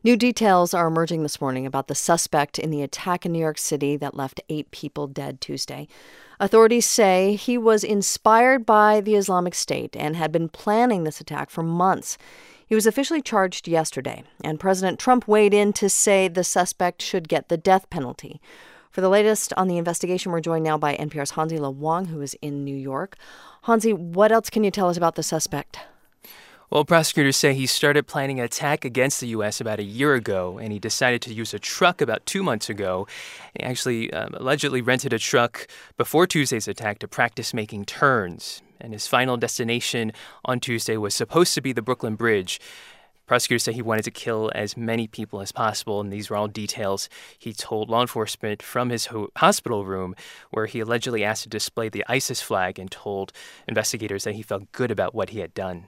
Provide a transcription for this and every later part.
New details are emerging this morning about the suspect in the attack in New York City that left 8 people dead Tuesday. Authorities say he was inspired by the Islamic State and had been planning this attack for months. He was officially charged yesterday, and President Trump weighed in to say the suspect should get the death penalty. For the latest on the investigation, we're joined now by NPR's Hansi Lo Wang, who is in New York. Hansi, what else can you tell us about the suspect? Well, prosecutors say he started planning an attack against the U.S. about a year ago, and he decided to use a truck about 2 months ago. He actually allegedly rented a truck before Tuesday's attack to practice making turns. And his final destination on Tuesday was supposed to be the Brooklyn Bridge. Prosecutors say he wanted to kill as many people as possible, and these were all details he told law enforcement from his hospital room, where he allegedly asked to display the ISIS flag and told investigators that he felt good about what he had done.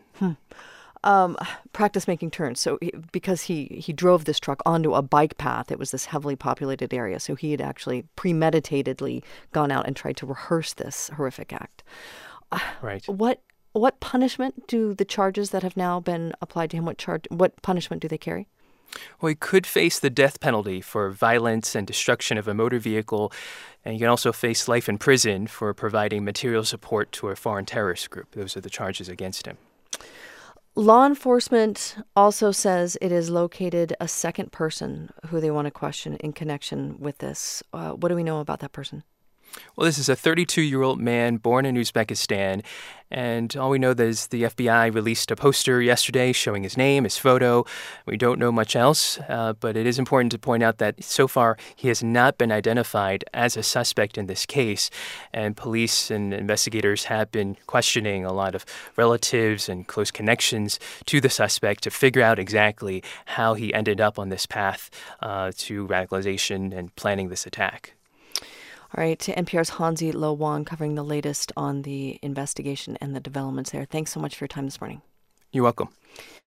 Practice making turns. So because he drove this truck onto a bike path, it was this heavily populated area. So he had actually premeditatedly gone out and tried to rehearse this horrific act. Right. What punishment do the charges that have now been applied to him, what punishment do they carry? Well, he could face the death penalty for violence and destruction of a motor vehicle, and he can also face life in prison for providing material support to a foreign terrorist group. Those are the charges against him. Law enforcement also says it has located a second person who they want to question in connection with this. What do we know about that person? Well, this is a 32-year-old man born in Uzbekistan, and all we know is the FBI released a poster yesterday showing his name, his photo. We don't know much else, but it is important to point out that so far he has not been identified as a suspect in this case, and police and investigators have been questioning a lot of relatives and close connections to the suspect to figure out exactly how he ended up on this path to radicalization and planning this attack. All right, to NPR's Hansi Lo Wang covering the latest on the investigation and the developments there. Thanks so much for your time this morning. You're welcome.